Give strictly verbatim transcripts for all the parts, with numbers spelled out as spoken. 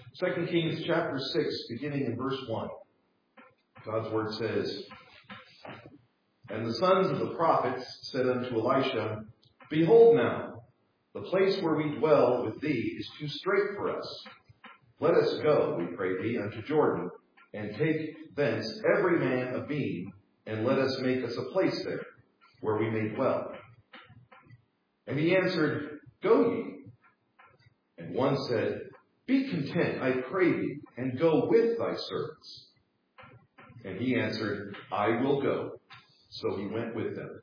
Second Kings chapter six, beginning in verse one. God's word says, "And the sons of the prophets said unto Elisha, Behold now, the place where we dwell with thee is too strait for us. Let us go, we pray thee, unto Jordan, and take thence every man a beam, and let us make us a place there, where we may dwell. And he answered, Go ye. And one said, Be content, I pray thee, and go with thy servants. And he answered, I will go. So he went with them.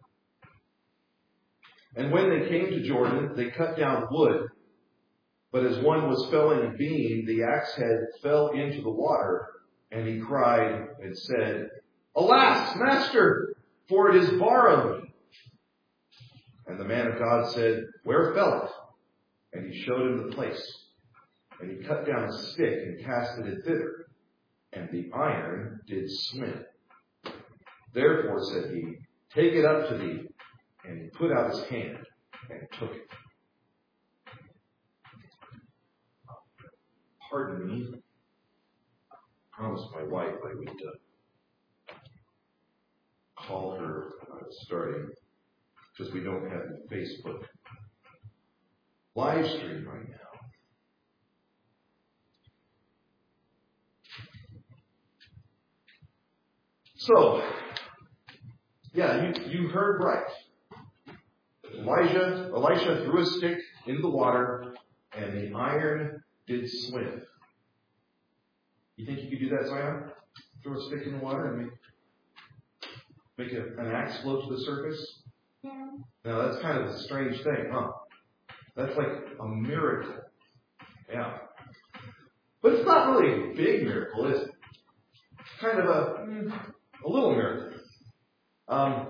And when they came to Jordan, they cut down wood. But as one was felling a beam, the axe head fell into the water, and he cried and said, Alas, master, for it is borrowed. And the man of God said, Where fell it? And he showed him the place. And he cut down a stick and cast it in thither, and the iron did swim. Therefore, said he, Take it up to thee. And he put out his hand and took it. Pardon me. I promised my wife I would uh, call her uh, starting, because we don't have the Facebook live stream right now. So, yeah, you, you heard right. Elijah, Elisha threw a stick into the water, and the iron did swim. You think you could do that, Zion? Throw a stick in the water and make, make a, an axe float to the surface? Yeah. Now, that's kind of a strange thing, huh? That's like a miracle. Yeah. But it's not really a big miracle, is it? It's kind of a, a little miracle. Um,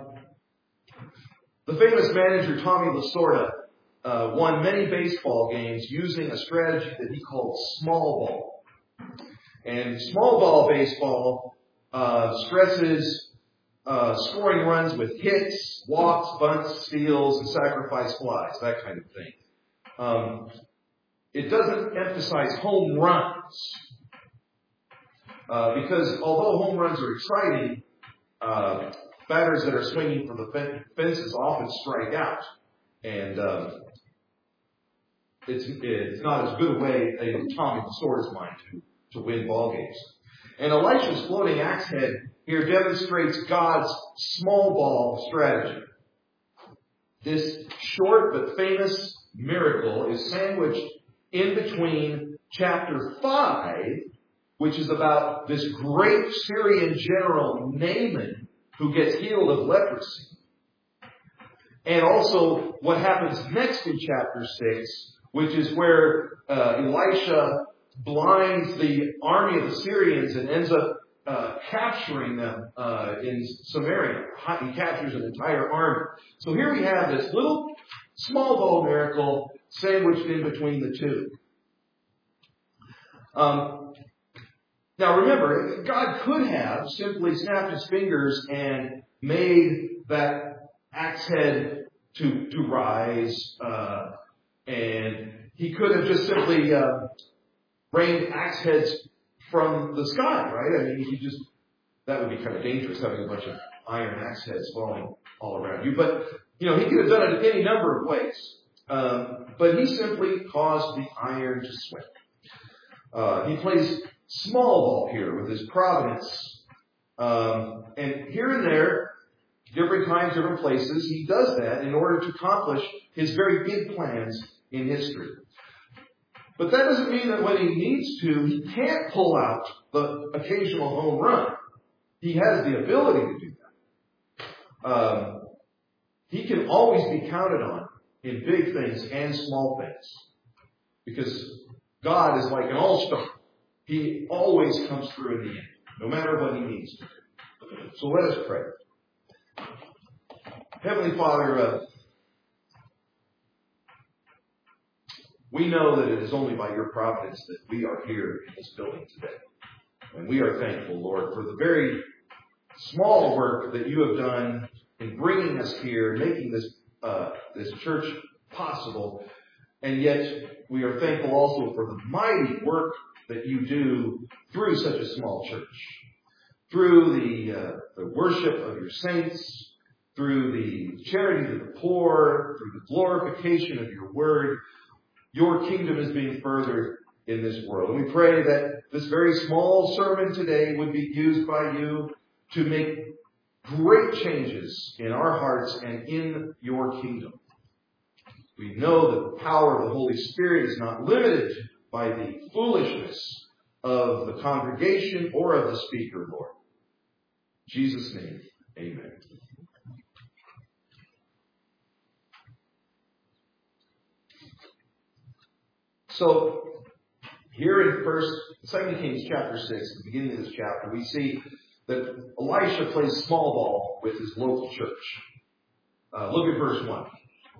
the famous manager Tommy Lasorda uh, won many baseball games using a strategy that he called small ball. And small ball baseball uh, stresses uh, scoring runs with hits, walks, bunts, steals, and sacrifice flies, that kind of thing. Um, it doesn't emphasize home runs. Uh, because although home runs are exciting, uh, batters that are swinging for the fences often strike out. And um, it's, it's not as good a way, in Tommy Lasorda's mind, to, to win ball games. And Elisha's floating axe head here demonstrates God's small ball strategy. This short but famous miracle is sandwiched in between chapter five, which is about this great Syrian general Naaman who gets healed of leprosy. And also what happens next in chapter six, which is where uh, Elisha blinds the army of the Syrians and ends up uh, capturing them uh, in Samaria. He captures an entire army. So here we have this little small ball miracle sandwiched in between the two. Um, now remember, God could have simply snapped his fingers and made that axe head to, to rise, uh, and he could have just simply uh, rained axe heads from the sky, right? I mean, he just, that would be kind of dangerous, having a bunch of iron axe heads falling all around you. But, you know, he could have done it any number of ways. Um, but he simply caused the iron to swim. Uh, he plays small ball here with his providence. Um, and here and there, different times, different places, he does that in order to accomplish his very big plans in history. But that doesn't mean that when he needs to, he can't pull out the occasional home run. He has the ability to do that. Um, he can always be counted on in big things and small things. Because God is like an all-star. He always comes through in the end, no matter what he needs to do. So let us pray. Heavenly Father, uh, we know that it is only by your providence that we are here in this building today. And we are thankful, Lord, for the very small work that you have done in bringing us here, making this uh, this church possible. And yet we are thankful also for the mighty work that you do through such a small church. Through the, uh, the worship of your saints, through the charity to the poor, through the glorification of your word, your kingdom is being furthered in this world. And we pray that this very small sermon today would be used by you to make great changes in our hearts and in your kingdom. We know that the power of the Holy Spirit is not limited by the foolishness of the congregation or of the speaker, Lord. In Jesus' name, amen. So, here in First, Second Kings chapter six, at the beginning of this chapter, we see that Elisha plays small ball with his local church. Uh, look at verse one.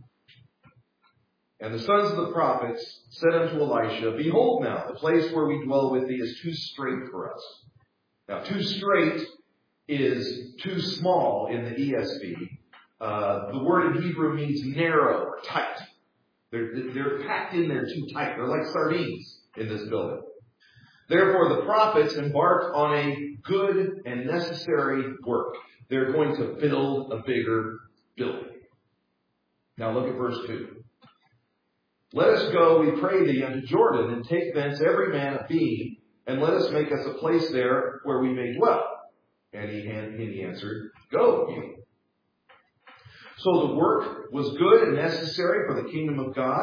And the sons of the prophets said unto Elisha, Behold now, the place where we dwell with thee is too strait for us. Now, too strait is too small in the E S V. Uh, the word in Hebrew means narrow or tight. They're, they're packed in there too tight. They're like sardines in this building. Therefore, the prophets embarked on a good and necessary work. They're going to build a bigger building. Now look at verse two. Let us go, we pray thee, unto Jordan, and take thence every man a beam, and let us make us a place there where we may dwell. And he, and he answered, Go ye. So the work was good and necessary for the kingdom of God.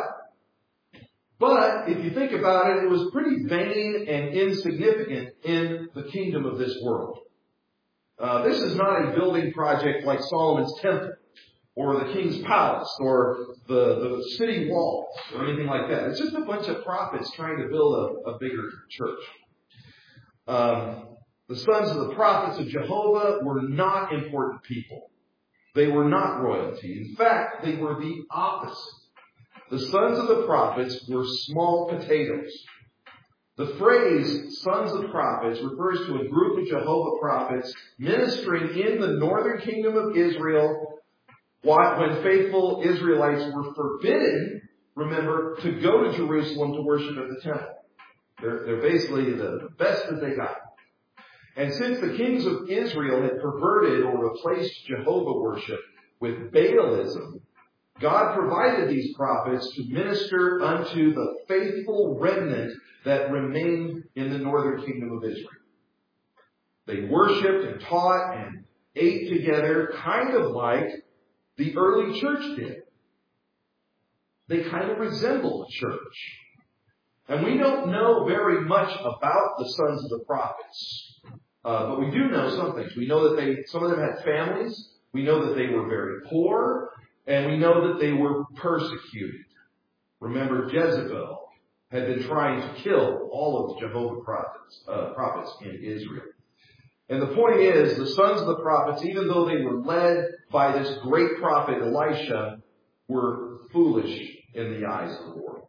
But if you think about it, it was pretty vain and insignificant in the kingdom of this world. Uh, this is not a building project like Solomon's temple, or the king's palace, or the, the city walls, or anything like that. It's just a bunch of prophets trying to build a, a bigger church. Um, the sons of the prophets of Jehovah were not important people. They were not royalty. In fact, they were the opposite. The sons of the prophets were small potatoes. The phrase sons of prophets refers to a group of Jehovah prophets ministering in the northern kingdom of Israel when faithful Israelites were forbidden, remember, to go to Jerusalem to worship at the temple. They're, they're basically the best that they got. And since the kings of Israel had perverted or replaced Jehovah worship with Baalism, God provided these prophets to minister unto the faithful remnant that remained in the northern kingdom of Israel. They worshipped and taught and ate together, kind of like the early church did. They kind of resemble a church. And we don't know very much about the sons of the prophets. Uh, but we do know some things. We know that they, some of them had families. We know that they were very poor. And we know that they were persecuted. Remember, Jezebel had been trying to kill all of the Jehovah prophets, uh, prophets in Israel. And the point is, the sons of the prophets, even though they were led by this great prophet Elisha, were foolish in the eyes of the world.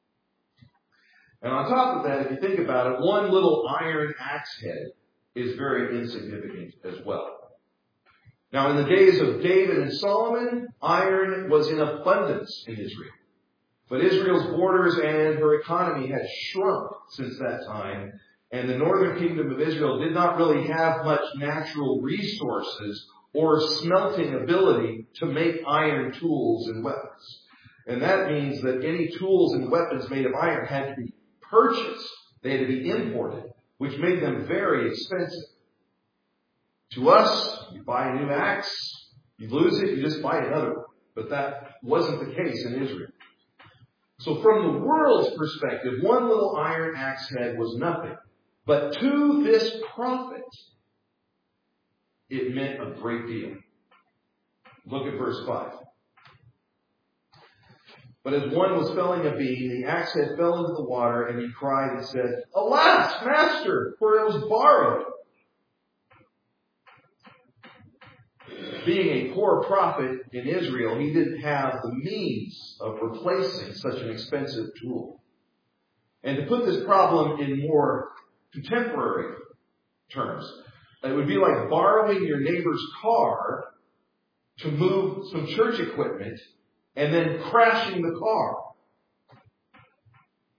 And on top of that, if you think about it, one little iron axe head is very insignificant as well. Now, in the days of David and Solomon, iron was in abundance in Israel. But Israel's borders and her economy had shrunk since that time, and the northern kingdom of Israel did not really have much natural resources or smelting ability to make iron tools and weapons. And that means that any tools and weapons made of iron had to be purchased. They had to be imported, which made them very expensive. To us, you buy a new axe, you lose it, you just buy another one. But that wasn't the case in Israel. So from the world's perspective, one little iron axe head was nothing. But to this prophet, it meant a great deal. Look at verse five. But as one was felling a beam, the axe head fell into the water, and he cried and said, Alas, master, for it was borrowed. Being a poor prophet in Israel, he didn't have the means of replacing such an expensive tool. And to put this problem in more contemporary terms, it would be like borrowing your neighbor's car to move some church equipment and then crashing the car.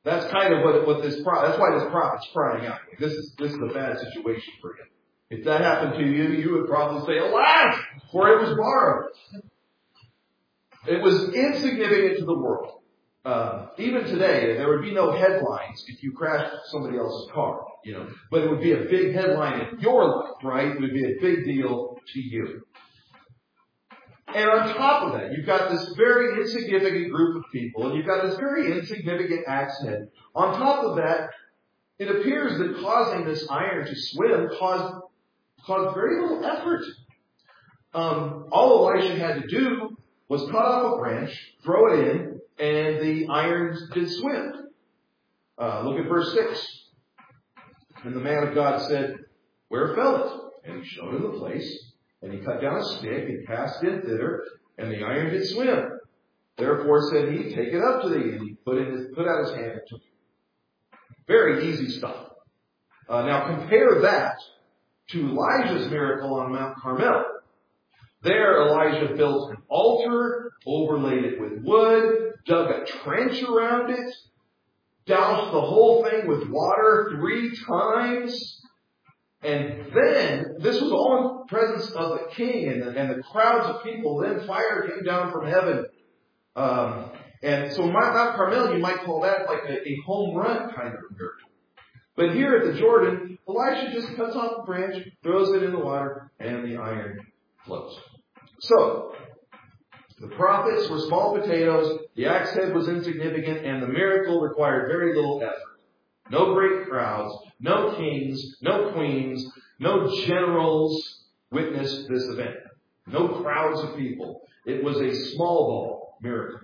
That's kind of what, what this prophet, that's why this prophet's crying out. This is, this is a bad situation for him. If that happened to you, you would probably say, alas, for it was borrowed. It was insignificant to the world. Uh, even today, there would be no headlines if you crashed somebody else's car, you know. But it would be a big headline in your life, right? It would be a big deal to you. And on top of that, you've got this very insignificant group of people, and you've got this very insignificant axe head. On top of that, it appears that causing this iron to swim caused, caused very little effort. Um, all Elisha had to do was cut off a branch, throw it in, and the iron did swim. Uh, look at verse six. And the man of God said, where fell it? And he showed him the place. And he cut down a stick and cast it thither, and the iron did swim. Therefore said he, take it up to thee. And he put, in his, put out his hand and took it. Very easy stuff. Uh, now compare that to Elijah's miracle on Mount Carmel. There Elijah built an altar, overlaid it with wood, dug a trench around it, doused the whole thing with water three times. And then, this was all in the presence of the king and the, and the crowds of people. Then fire came down from heaven. Um, and so Mount Carmel, you might call that like a, a home run kind of miracle. But here at the Jordan, Elisha just cuts off a branch, throws it in the water, and the iron floats. So, the prophets were small potatoes, the axe head was insignificant, and the miracle required very little effort. No great crowds, no kings, no queens, no generals witnessed this event. No crowds of people. It was a small ball miracle.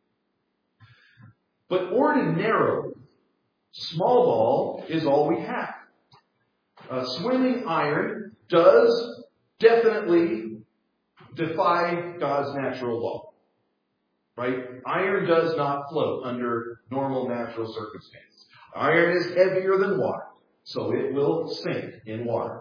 But ordinarily, small ball is all we have. Uh, swimming iron does definitely defy God's natural law. Right? Iron does not float under normal natural circumstances. Iron is heavier than water, so it will sink in water.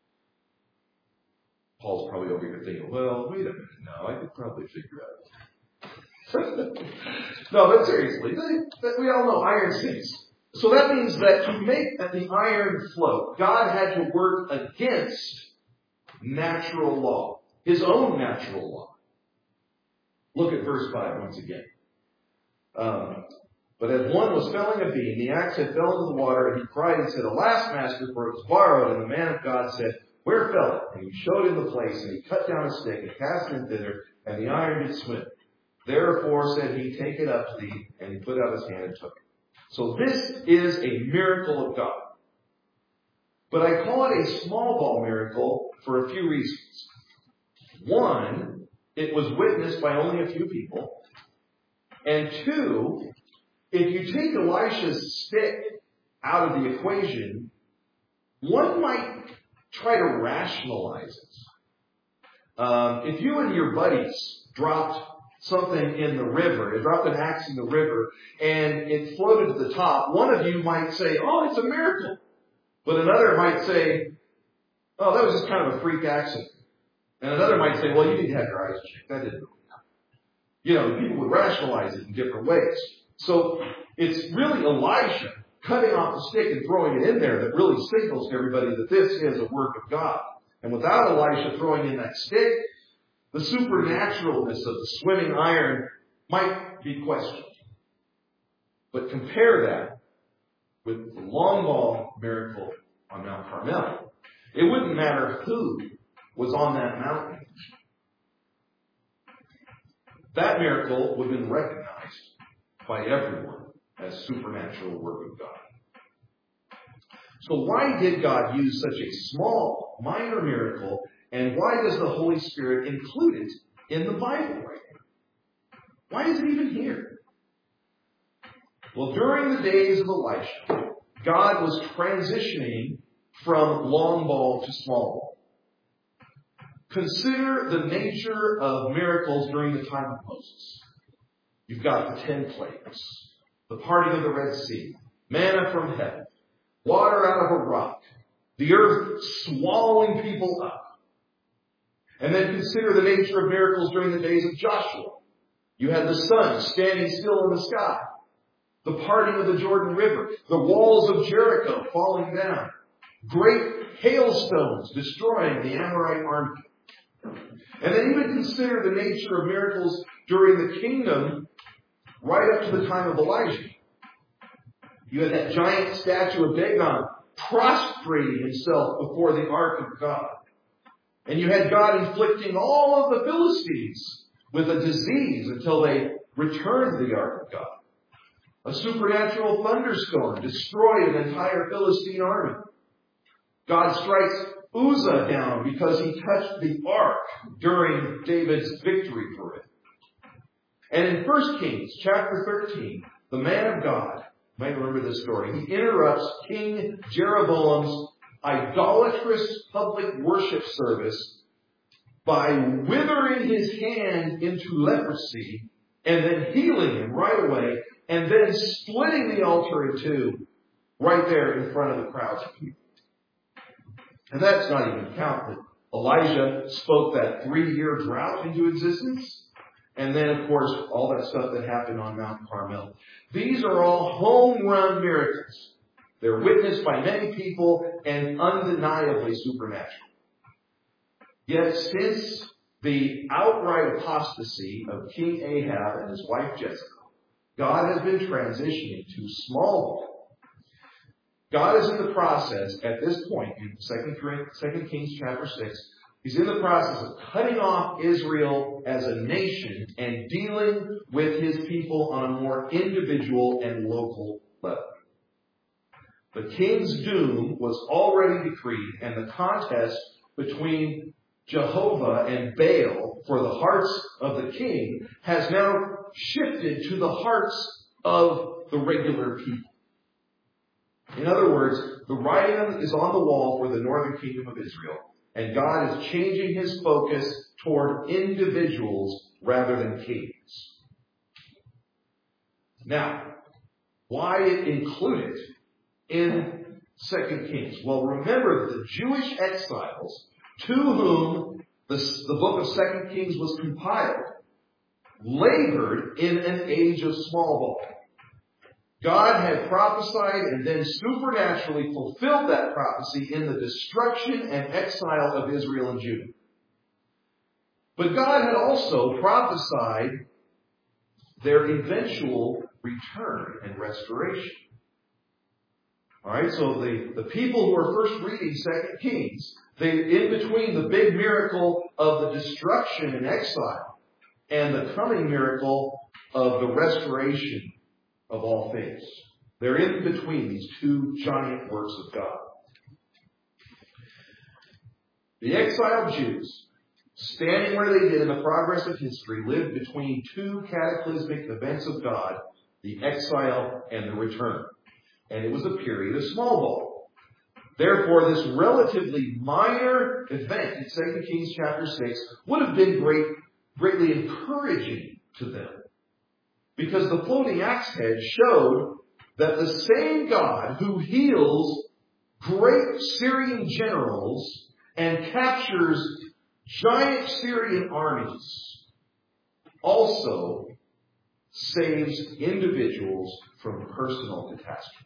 Paul's probably over here thinking, well, wait a minute, no, I could probably figure out. No, but seriously, they, we all know iron sinks. So that means that to make the iron float, God had to work against natural law, his own natural law. Look at verse five once again. Um, But as one was felling a beam, the axe had fell into the water, and he cried and said, alas, master, for it was borrowed. And the man of God said, where fell it? And he showed him the place, and he cut down a stick and cast it thither, and the iron did swim. Therefore said he, take it up to thee, and he put out his hand and took it. So this is a miracle of God. But I call it a small ball miracle for a few reasons. One, it was witnessed by only a few people. And two, if you take Elisha's stick out of the equation, one might try to rationalize it. Um, if you and your buddies dropped something in the river, you dropped an axe in the river, and it floated to the top, one of you might say, oh, it's a miracle. But another might say, oh, that was just kind of a freak accident. And another might say, well, you need to have your eyes checked. That didn't really happen. You know, people would rationalize it in different ways. So it's really Elisha cutting off the stick and throwing it in there that really signals to everybody that this is a work of God. And without Elisha throwing in that stick, the supernaturalness of the swimming iron might be questioned. But compare that with the long ball miracle on Mount Carmel. It wouldn't matter who was on that mountain. That miracle would have been recognized by everyone as supernatural work of God. So why did God use such a small, minor miracle, and why does the Holy Spirit include it in the Bible right now? Why is it even here? Well, during the days of Elisha, God was transitioning from long ball to small ball. Consider the nature of miracles during the time of Moses. You've got the ten plagues, the parting of the Red Sea, manna from heaven, water out of a rock, the earth swallowing people up. And then consider the nature of miracles during the days of Joshua. You had the sun standing still in the sky, the parting of the Jordan River, the walls of Jericho falling down, great hailstones destroying the Amorite army. And then even consider the nature of miracles during the kingdom right up to the time of Elijah. You had that giant statue of Dagon prostrating himself before the ark of God. And you had God inflicting all of the Philistines with a disease until they returned to the ark of God. A supernatural thunderstorm destroyed an entire Philistine army. God strikes Uzzah down because he touched the ark during David's victory for it. And in First Kings chapter thirteen, the man of God, you might remember this story, he interrupts King Jeroboam's idolatrous public worship service by withering his hand into leprosy and then healing him right away and then splitting the altar in two right there in front of the crowds of people. And that's not even count that Elijah spoke that three-year drought into existence. And then, of course, all that stuff that happened on Mount Carmel. These are all home-run miracles. They're witnessed by many people and undeniably supernatural. Yet since the outright apostasy of King Ahab and his wife Jezebel, God has been transitioning to small ball. God is in the process, at this point, in Second Kings chapter six, He's in the process of cutting off Israel as a nation and dealing with His people on a more individual and local level. The king's doom was already decreed, and the contest between Jehovah and Baal for the hearts of the king has now shifted to the hearts of the regular people. In other words, the writing is on the wall for the northern kingdom of Israel, and God is changing His focus toward individuals rather than kings. Now, why include it in Second Kings? Well, remember that the Jewish exiles to whom the, the book of Second Kings was compiled labored in an age of small ball. God had prophesied and then supernaturally fulfilled that prophecy in the destruction and exile of Israel and Judah. But God had also prophesied their eventual return and restoration. Alright, so the, the people who are first reading Second Kings, they in between the big miracle of the destruction and exile and the coming miracle of the restoration of all things. They're in between these two giant works of God. The exiled Jews, standing where they did in the progress of history, lived between two cataclysmic events of God, the exile and the return. And it was a period of small ball. Therefore, this relatively minor event in Second Kings chapter six would have been great, greatly encouraging to them. Because the floating axe head showed that the same God who heals great Syrian generals and captures giant Syrian armies also saves individuals from personal catastrophe.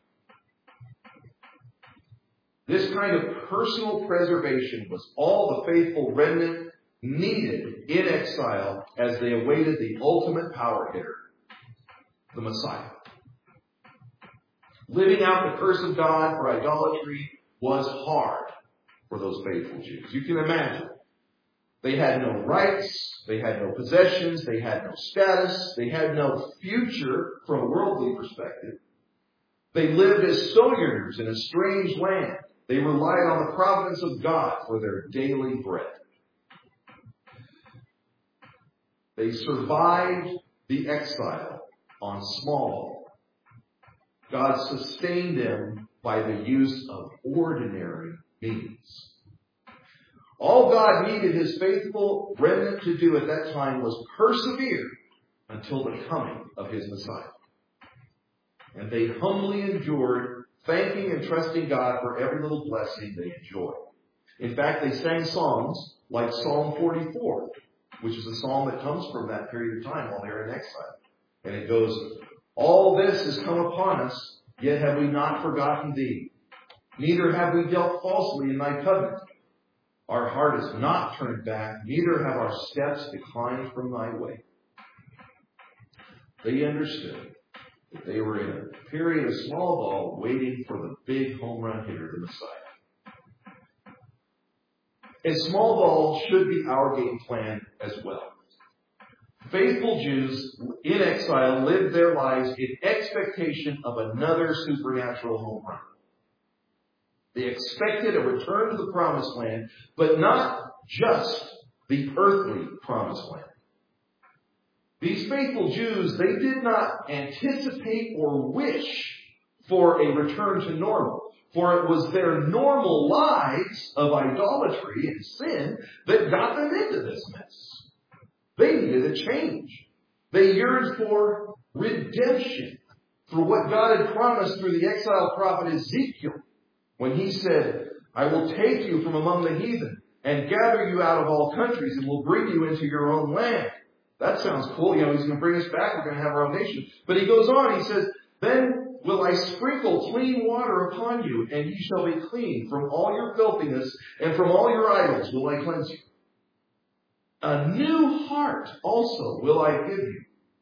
This kind of personal preservation was all the faithful remnant needed in exile as they awaited the ultimate power hitter, the Messiah. Living out the curse of God for idolatry was hard for those faithful Jews. You can imagine. They had no rights, they had no possessions, they had no status, they had no future from a worldly perspective. They lived as sojourners in a strange land. They relied on the providence of God for their daily bread. They survived the exile on small. God sustained them by the use of ordinary means. All God needed His faithful remnant to do at that time was persevere until the coming of His Messiah. And they humbly endured, thanking and trusting God for every little blessing they enjoyed. In fact, they sang songs like Psalm forty-four, which is a psalm that comes from that period of time while they were in exile. And it goes, All this has come upon us, yet have we not forgotten thee. Neither have we dealt falsely in thy covenant. Our heart is not turned back, neither have our steps declined from thy way. They understood that they were in a period of small ball waiting for the big home run hitter, the Messiah. And small ball should be our game plan as well. Faithful Jews in exile lived their lives in expectation of another supernatural home run. They expected a return to the promised land, but not just the earthly promised land. These faithful Jews, they did not anticipate or wish for a return to normal, for it was their normal lives of idolatry and sin that got them into this mess. They needed a change. They yearned for redemption, for what God had promised through the exiled prophet Ezekiel, when he said, I will take you from among the heathen and gather you out of all countries and will bring you into your own land. That sounds cool. You know, he's going to bring us back. We're going to have our own nation. But he goes on. He says, then will I sprinkle clean water upon you, and ye shall be clean. From all your filthiness and from all your idols will I cleanse you. A new heart also will I give you.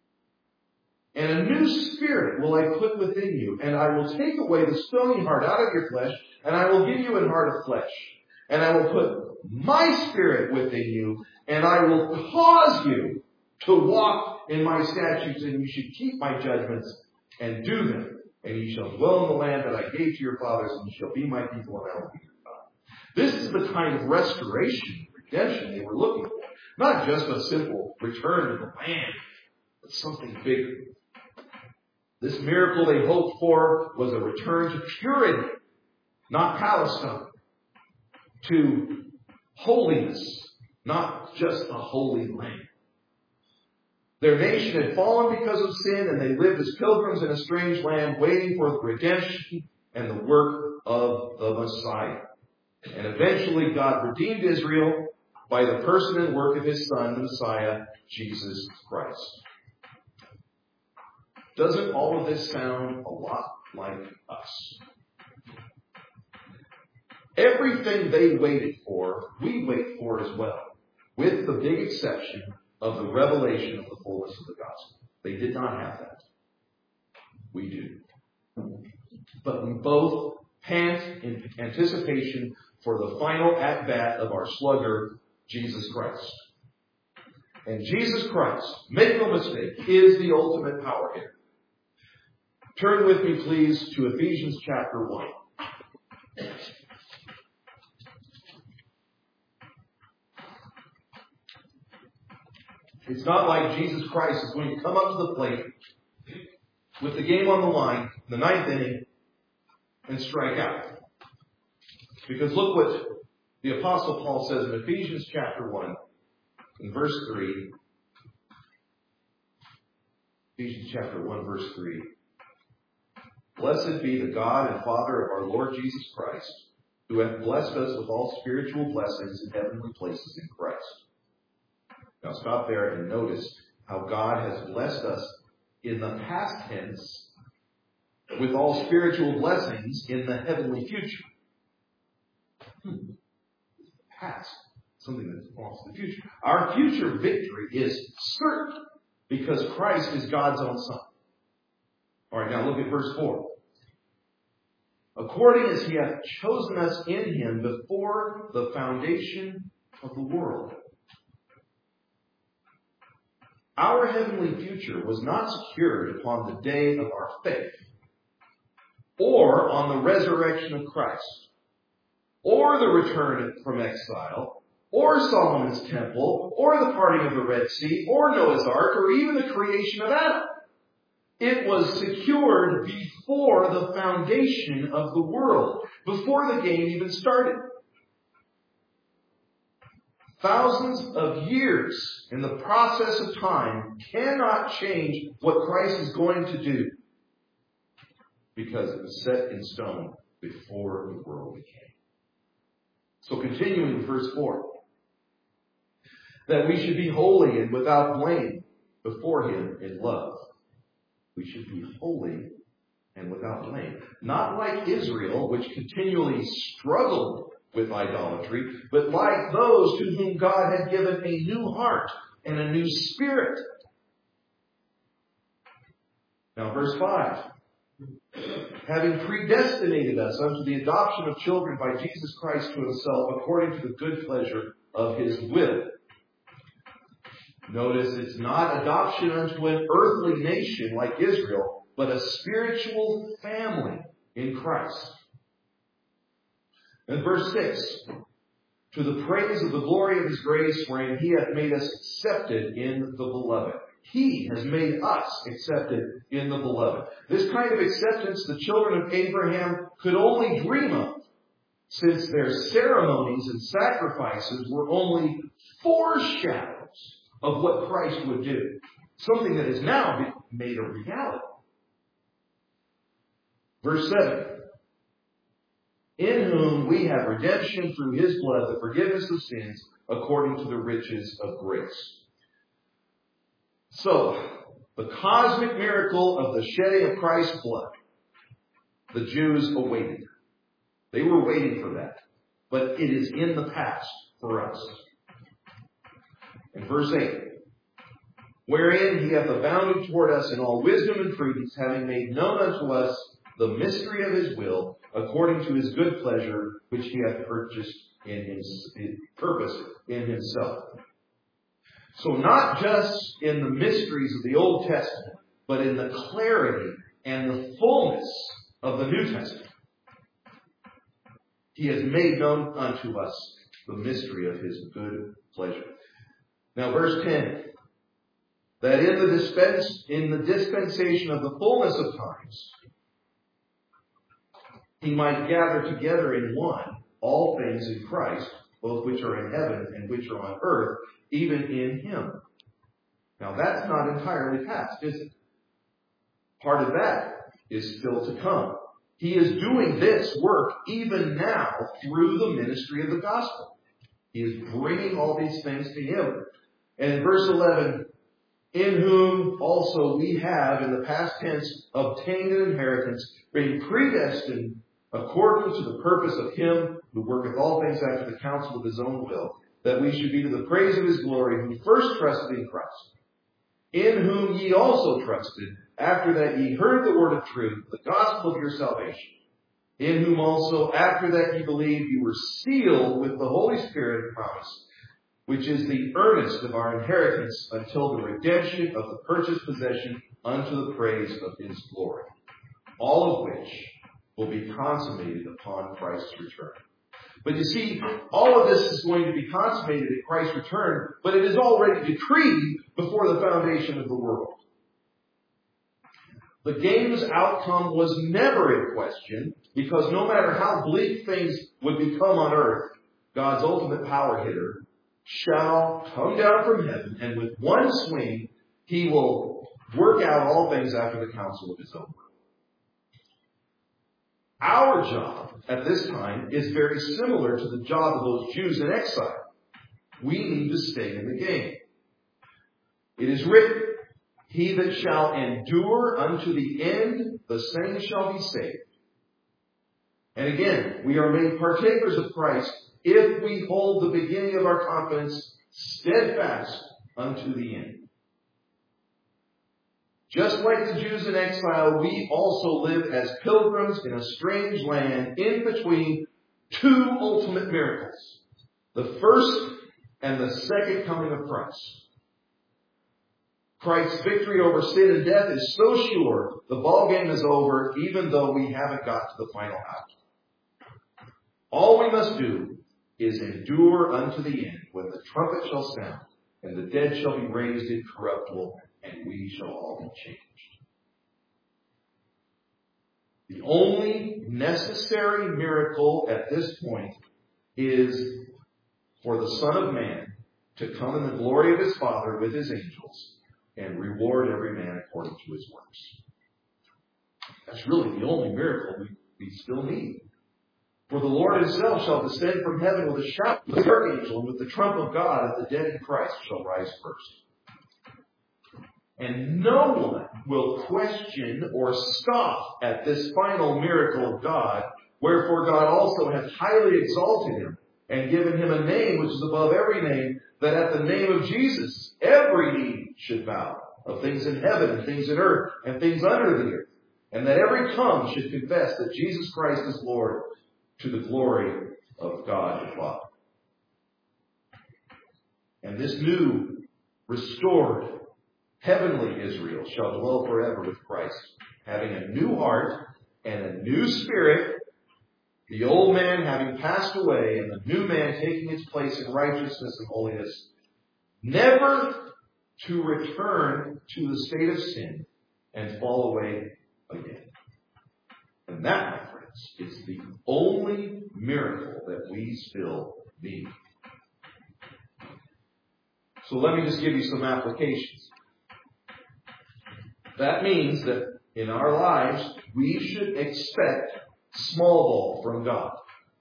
And a new spirit will I put within you. And I will take away the stony heart out of your flesh, and I will give you a heart of flesh. And I will put my spirit within you, and I will cause you to walk in my statutes, and you should keep my judgments and do them. And you shall dwell in the land that I gave to your fathers, and you shall be my people, and I will be your God. This is the kind of restoration, redemption they were looking for. Not just a simple return to the land, but something bigger. This miracle they hoped for was a return to purity, not Palestine. To holiness, not just a holy land. Their nation had fallen because of sin, and they lived as pilgrims in a strange land, waiting for the redemption and the work of the Messiah. And eventually God redeemed Israel by the person and work of his Son, the Messiah, Jesus Christ. Doesn't all of this sound a lot like us? Everything they waited for, we wait for as well, with the big exception of the revelation of the fullness of the gospel. They did not have that. We do. But we both pant in anticipation for the final at-bat of our slugger, Jesus Christ. And Jesus Christ, make no mistake, is the ultimate power hitter. Turn with me, please, to Ephesians chapter one. It's not like Jesus Christ is going to come up to the plate with the game on the line, the ninth inning, and strike out. Because look what the Apostle Paul says in Ephesians chapter one, in verse three. Ephesians chapter one, verse three. Blessed be the God and Father of our Lord Jesus Christ, who hath blessed us with all spiritual blessings in heavenly places in Christ. Now stop there and notice how God has blessed us in the past tense with all spiritual blessings in the heavenly future. Hmm. Past. Something that belongs to the future. Our future victory is certain because Christ is God's own Son. All right, now look at verse four. According as he hath chosen us in him before the foundation of the world. Our heavenly future was not secured upon the day of our faith, or on the resurrection of Christ, or the return from exile, or Solomon's temple, or the parting of the Red Sea, or Noah's Ark, or even the creation of Adam. It was secured before the foundation of the world, before the game even started. Thousands of years in the process of time cannot change what Christ is going to do, because it was set in stone before the world became. So continuing with verse four. That we should be holy and without blame before him in love, we should be holy and without blame. Not like Israel, which continually struggled with idolatry, but like those to whom God had given a new heart and a new spirit. Now verse five. Having predestinated us unto the adoption of children by Jesus Christ to himself, according to the good pleasure of his will. Notice it's not adoption unto an earthly nation like Israel, but a spiritual family in Christ. And verse six. To the praise of the glory of his grace, wherein he hath made us accepted in the beloved. He has made us accepted in the beloved. This kind of acceptance the children of Abraham could only dream of, since their ceremonies and sacrifices were only foreshadows of what Christ would do. Something that is now made a reality. Verse seven. In whom we have redemption through his blood, the forgiveness of sins, according to the riches of grace. So, the cosmic miracle of the shedding of Christ's blood, the Jews awaited. They were waiting for that. But it is in the past for us. In verse eight. Wherein he hath abounded toward us in all wisdom and prudence, having made known unto us the mystery of his will, according to his good pleasure, which he hath purchased in his, his purpose in himself. So not just in the mysteries of the Old Testament, but in the clarity and the fullness of the New Testament. He has made known unto us the mystery of his good pleasure. Now verse ten. That in the dispense, in the dispensation of the fullness of times, he might gather together in one all things in Christ, both which are in heaven and which are on earth, even in him. Now that's not entirely past, is it? Part of that is still to come. He is doing this work even now through the ministry of the gospel. He is bringing all these things to him. And in verse eleven, in whom also we have in the past tense obtained an inheritance, being predestined according to the purpose of him who worketh all things after the counsel of his own will, that we should be to the praise of his glory, who first trusted in Christ, in whom ye also trusted, after that ye heard the word of truth, the gospel of your salvation, in whom also after that ye believed, you were sealed with the Holy Spirit of promise, which is the earnest of our inheritance until the redemption of the purchased possession unto the praise of his glory. All of which will be consummated upon Christ's return. But you see, all of this is going to be consummated at Christ's return, but it is already decreed before the foundation of the world. The game's outcome was never in question, because no matter how bleak things would become on earth, God's ultimate power hitter shall come down from heaven, and with one swing, he will work out all things after the counsel of his own will. Our job at this time is very similar to the job of those Jews in exile. We need to stay in the game. It is written, he that shall endure unto the end, the same shall be saved. And again, we are made partakers of Christ if we hold the beginning of our confidence steadfast unto the end. Just like the Jews in exile, we also live as pilgrims in a strange land in between two ultimate miracles. The first and the second coming of Christ. Christ's victory over sin and death is so sure the ball game is over, even though we haven't got to the final out. All we must do is endure unto the end when the trumpet shall sound and the dead shall be raised incorruptible, and we shall all be changed. The only necessary miracle at this point is for the Son of Man to come in the glory of his Father with his angels and reward every man according to his works. That's really the only miracle we, we still need. For the Lord himself shall descend from heaven with a shout of the archangel, and with the trump of God, and the dead in Christ shall rise first. And no one will question or scoff at this final miracle of God. Wherefore God also hath highly exalted him and given him a name which is above every name, that at the name of Jesus every knee should bow, of things in heaven and things in earth and things under the earth, and that every tongue should confess that Jesus Christ is Lord, to the glory of God the Father. And this new, restored, heavenly Israel shall dwell forever with Christ, having a new heart and a new spirit, the old man having passed away, and the new man taking its place in righteousness and holiness, never to return to the state of sin and fall away again. And that, my friends, is the only miracle that we still need. So let me just give you some applications. That means that in our lives, we should expect small ball from God.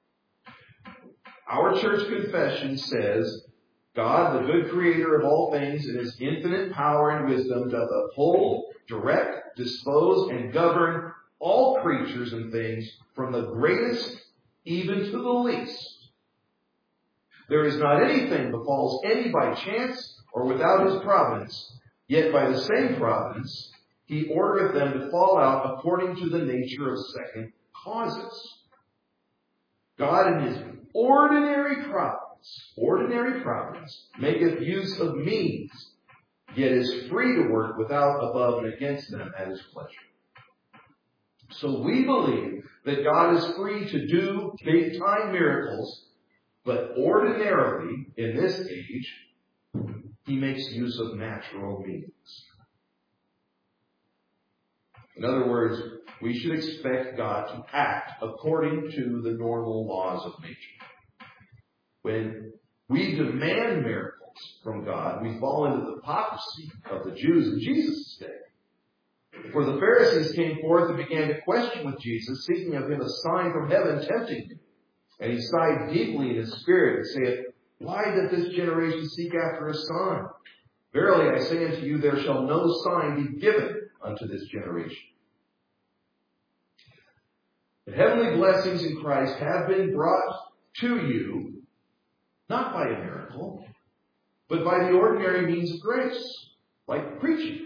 Our church confession says, God, the good creator of all things, in his infinite power and wisdom, doth uphold, direct, dispose, and govern all creatures and things, from the greatest even to the least. There is not anything befalls any by chance or without his providence, yet by the same providence he ordereth them to fall out according to the nature of second causes. God in his ordinary providence, ordinary providence, maketh use of means, yet is free to work without, above, and against them at his pleasure. So we believe that God is free to do big-time miracles, but ordinarily, in this age, he makes use of natural means. In other words, we should expect God to act according to the normal laws of nature. When we demand miracles from God, we fall into the hypocrisy of the Jews in Jesus' day. For the Pharisees came forth and began to question with Jesus, seeking of him a sign from heaven, tempting him. And he sighed deeply in his spirit, and saith, Why doth this generation seek after a sign? Verily I say unto you, there shall no sign be given unto this generation. The heavenly blessings in Christ have been brought to you, not by a miracle, but by the ordinary means of grace, like preaching.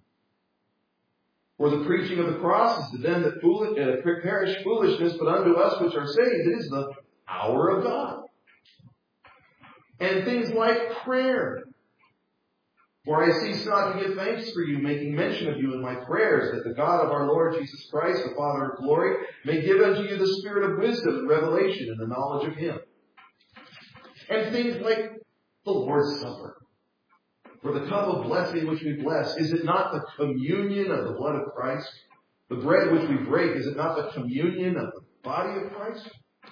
For the preaching of the cross is to them that foolish, uh, perish foolishness, but unto us which are saved, it is the power of God. And things like prayer. For I cease not to give thanks for you, making mention of you in my prayers, that the God of our Lord Jesus Christ, the Father of glory, may give unto you the spirit of wisdom and revelation in the knowledge of him. And things like the Lord's Supper. For the cup of blessing which we bless, is it not the communion of the blood of Christ? The bread which we break, is it not the communion of the body of Christ?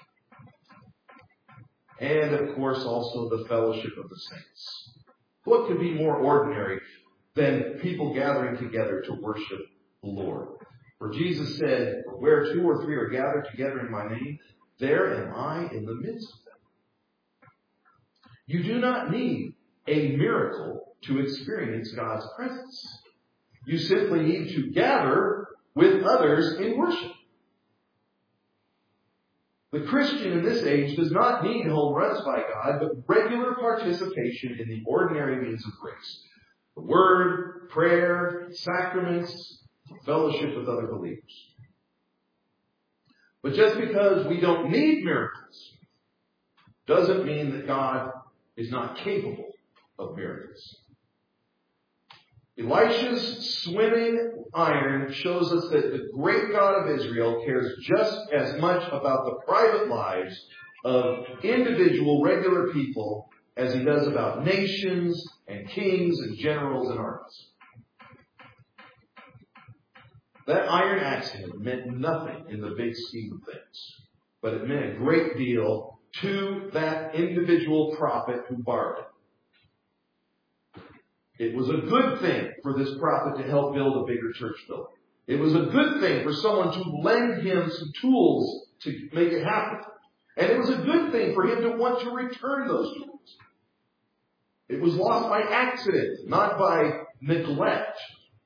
And of course also the fellowship of the saints. What could be more ordinary than people gathering together to worship the Lord? For Jesus said, where two or three are gathered together in my name, there am I in the midst of them. You do not need a miracle to experience God's presence. You simply need to gather with others in worship. The Christian in this age does not need home runs by God, but regular participation in the ordinary means of grace. The Word, prayer, sacraments, fellowship with other believers. But just because we don't need miracles doesn't mean that God is not capable of miracles. Elisha's swimming iron shows us that the great God of Israel cares just as much about the private lives of individual regular people as he does about nations and kings and generals and armies. That iron axe meant nothing in the big scheme of things, but it meant a great deal to that individual prophet who borrowed it. It was a good thing for this prophet to help build a bigger church building. It was a good thing for someone to lend him some tools to make it happen. And it was a good thing for him to want to return those tools. It was lost by accident, not by neglect.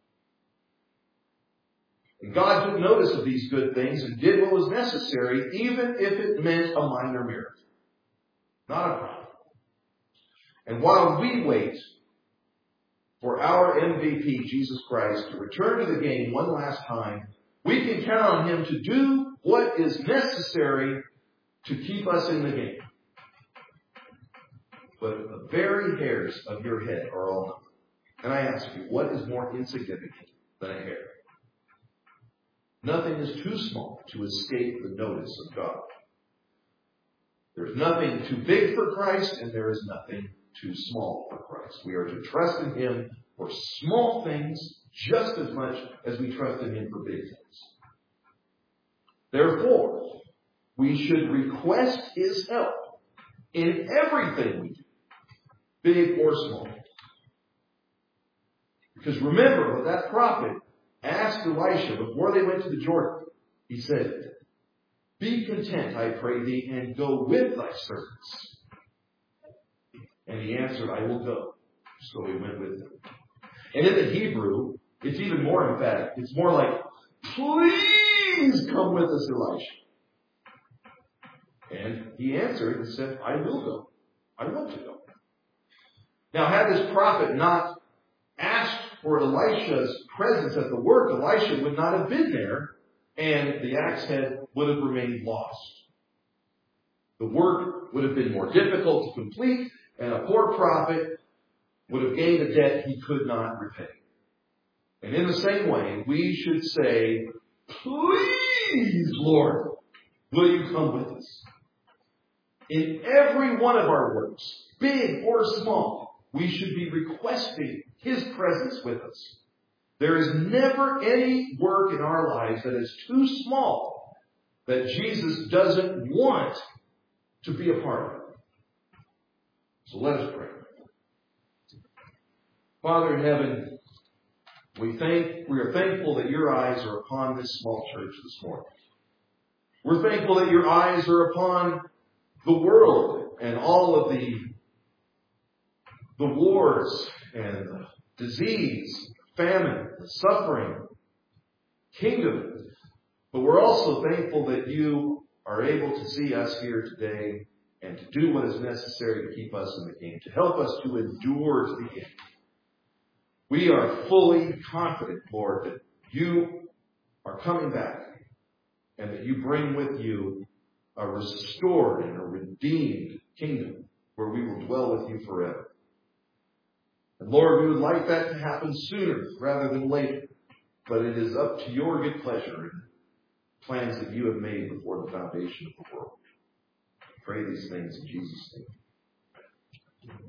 And God took notice of these good things and did what was necessary, even if it meant a minor miracle. Not a problem. And while we wait for our M V P, Jesus Christ, to return to the game one last time, we can count on Him to do what is necessary to keep us in the game. But the very hairs of your head are all numbered. And I ask you, what is more insignificant than a hair? Nothing is too small to escape the notice of God. There's nothing too big for Christ, and there is nothing too small for Christ. We are to trust in Him for small things just as much as we trust in Him for big things. Therefore, we should request His help in everything we do, big or small. Because remember what that prophet asked Elisha before they went to the Jordan. He said, "Be content, I pray thee, and go with thy servants." And he answered, "I will go." So he went with them. And in the Hebrew, it's even more emphatic. It's more like, "Please come with us, Elisha." And he answered and said, "I will go. I want to go." Now, had this prophet not asked for Elisha's presence at the work, Elisha would not have been there, and the axe head would have remained lost. The work would have been more difficult to complete, and a poor prophet would have gained a debt he could not repay. And in the same way, we should say, "Please, Lord, will you come with us?" In every one of our works, big or small, we should be requesting His presence with us. There is never any work in our lives that is too small that Jesus doesn't want to be a part of. So let us pray. Father in heaven, we thank, we are thankful that your eyes are upon this small church this morning. We're thankful that your eyes are upon the world and all of the, the wars and the disease, famine, the suffering, kingdom. But we're also thankful that you are able to see us here today and to do what is necessary to keep us in the game, to help us to endure to the end. We are fully confident, Lord, that you are coming back and that you bring with you a restored and a redeemed kingdom where we will dwell with you forever. And Lord, we would like that to happen sooner rather than later, but it is up to your good pleasure and plans that you have made before the foundation of the world. I pray these things in Jesus' name.